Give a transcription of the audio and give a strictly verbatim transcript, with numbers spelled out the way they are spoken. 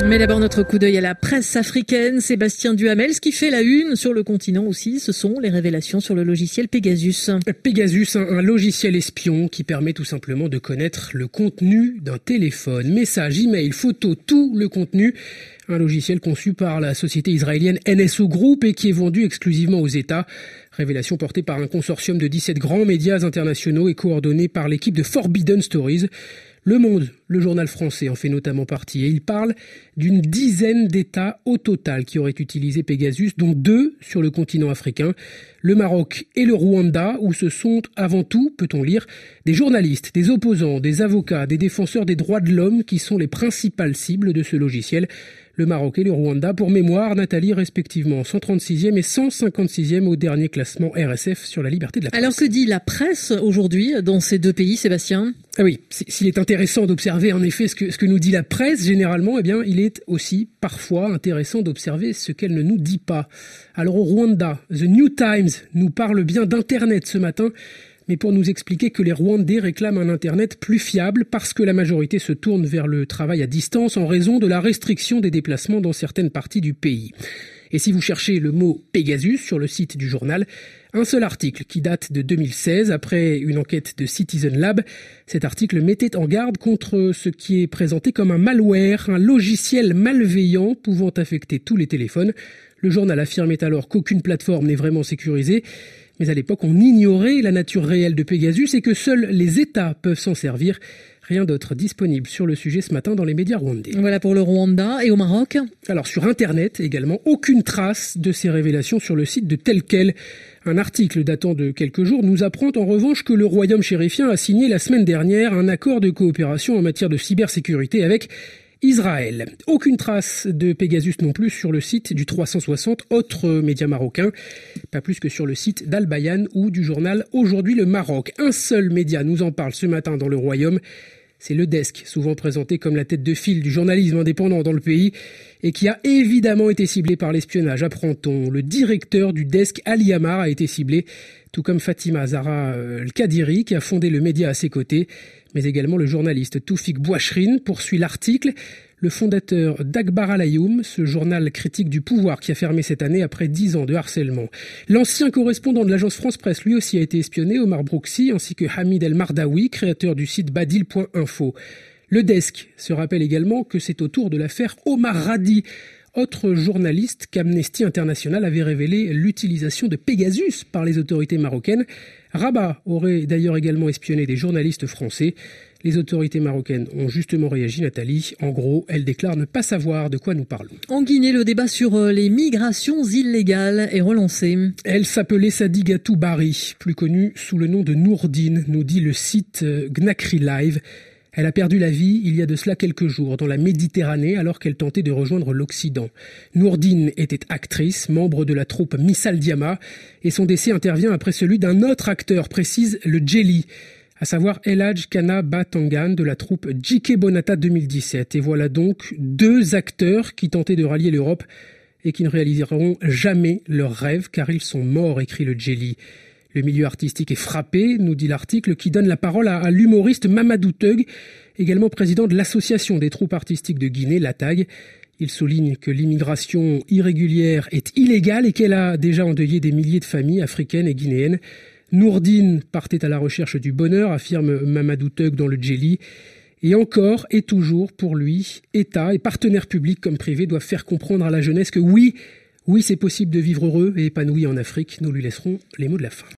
Mais d'abord notre coup d'œil à la presse africaine. Sébastien Duhamel, ce qui fait la une sur le continent aussi, ce sont les révélations sur le logiciel Pegasus. Pegasus, un, un logiciel espion qui permet tout simplement de connaître le contenu d'un téléphone. Messages, emails, photos, tout le contenu. Un logiciel conçu par la société israélienne N S O Group et qui est vendu exclusivement aux États. Révélation portée par un consortium de dix-sept grands médias internationaux et coordonné par l'équipe de Forbidden Stories. Le Monde, le journal français, en fait notamment partie et il parle d'une dizaine d'États au total qui auraient utilisé Pegasus, dont deux sur le continent africain, le Maroc et le Rwanda, où ce sont avant tout, peut-on lire, des journalistes, des opposants, des avocats, des défenseurs des droits de l'homme qui sont les principales cibles de ce logiciel. Le Maroc et le Rwanda, pour mémoire, Nathalie, respectivement cent trente-sixième et cent cinquante-sixième au dernier classement R S F sur la liberté de la presse. Alors que dit la presse aujourd'hui dans ces deux pays, Sébastien ? Ah oui, s'il est intéressant d'observer en effet ce que, ce que nous dit la presse généralement, eh bien, il est aussi parfois intéressant d'observer ce qu'elle ne nous dit pas. Alors au Rwanda, The New Times nous parle bien d'Internet ce matin, mais pour nous expliquer que les Rwandais réclament un Internet plus fiable parce que la majorité se tourne vers le travail à distance en raison de la restriction des déplacements dans certaines parties du pays. Et si vous cherchez le mot Pegasus sur le site du journal, un seul article qui date de deux mille seize, après une enquête de Citizen Lab. Cet article mettait en garde contre ce qui est présenté comme un malware, un logiciel malveillant pouvant affecter tous les téléphones. Le journal affirmait alors qu'aucune plateforme n'est vraiment sécurisée. Mais à l'époque, on ignorait la nature réelle de Pegasus et que seuls les États peuvent s'en servir. Rien d'autre disponible sur le sujet ce matin dans les médias rwandais. Voilà pour le Rwanda. Et au Maroc ? Alors sur Internet également, aucune trace de ces révélations sur le site de Telquel. Un article datant de quelques jours nous apprend en revanche que le royaume chérifien a signé la semaine dernière un accord de coopération en matière de cybersécurité avec Israël. Aucune trace de Pegasus non plus sur le site du trois cent soixante, autre média marocain, pas plus que sur le site d'Al Bayan ou du journal Aujourd'hui le Maroc. Un seul média nous en parle ce matin dans le royaume, c'est Le Desk, souvent présenté comme la tête de file du journalisme indépendant dans le pays et qui a évidemment été ciblé par l'espionnage, apprend-on. Le directeur du Desk, Ali Amar, a été ciblé, tout comme Fatima Zahra El-Kadiri qui a fondé le média à ses côtés, mais également le journaliste Toufik Bouachrin poursuit l'article. Le fondateur d'Akbar Al-Ayoum, ce journal critique du pouvoir qui a fermé cette année après dix ans de harcèlement. L'ancien correspondant de l'agence France-Presse, lui aussi a été espionné, Omar Brouksi, ainsi que Hamid El Mardaoui, créateur du site badil point info. Le Desk se rappelle également que c'est au tour de l'affaire Omar Radi, autre journaliste qu'Amnesty International avait révélé l'utilisation de Pegasus par les autorités marocaines. Rabat aurait d'ailleurs également espionné des journalistes français. Les autorités marocaines ont justement réagi, Nathalie. En gros, elles déclarent ne pas savoir de quoi nous parlons. En Guinée, le débat sur les migrations illégales est relancé. Elle s'appelait Sadigatou Bari, plus connue sous le nom de Nourdine, nous dit le site Gnacri Live. Elle a perdu la vie il y a de cela quelques jours dans la Méditerranée alors qu'elle tentait de rejoindre l'Occident. Nourdine était actrice, membre de la troupe Missal Diama et son décès intervient après celui d'un autre acteur, précise le Djeli, à savoir El Hadj Kana Batangan de la troupe Djike Bonata deux mille dix-sept. Et voilà donc deux acteurs qui tentaient de rallier l'Europe et qui ne réaliseront jamais leurs rêves car ils sont morts, écrit le Djeli. Le milieu artistique est frappé, nous dit l'article, qui donne la parole à, à l'humoriste Mamadou Teug, également président de l'association des troupes artistiques de Guinée, la T A G. Il souligne que l'immigration irrégulière est illégale et qu'elle a déjà endeuillé des milliers de familles africaines et guinéennes. Nourdine partait à la recherche du bonheur, affirme Mamadou Teug dans le Djeli. Et encore et toujours, pour lui, État et partenaires publics comme privés doivent faire comprendre à la jeunesse que oui, Oui, c'est possible de vivre heureux et épanoui en Afrique. Nous lui laisserons les mots de la fin.